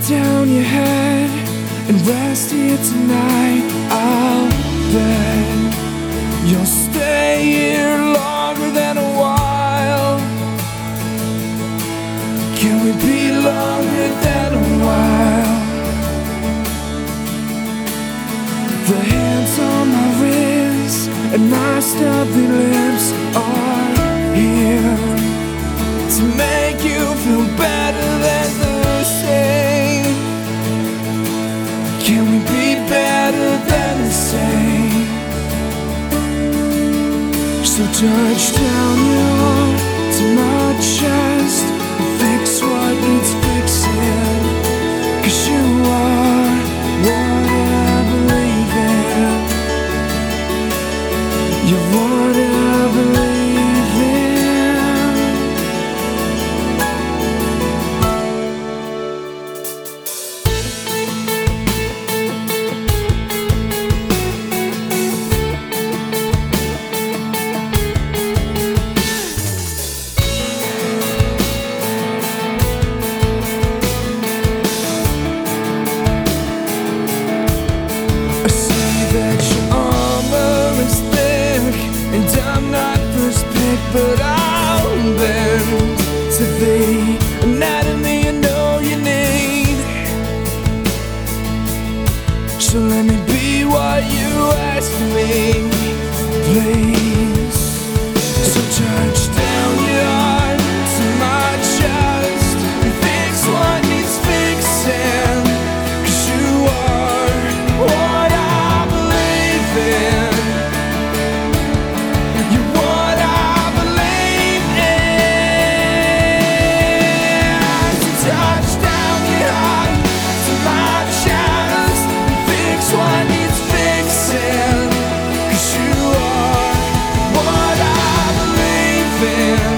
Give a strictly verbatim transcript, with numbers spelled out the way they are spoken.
down your head and rest here tonight. I'll bet you'll stay here longer than a while. Can we be longer than a while? The hands on my wrist and my stubby lips are here to make you feel better than the same. Can we be better than the same? So touch down your heart to my chest and fix what needs fixing. 'Cause you are what I believe in. You're what I believe in. But I'll bend to the anatomy you know you need. So let me be what you asked me, please. So touch down your heart to my chest and fix what needs fixing. 'Cause you are what I believe in. What I believe in.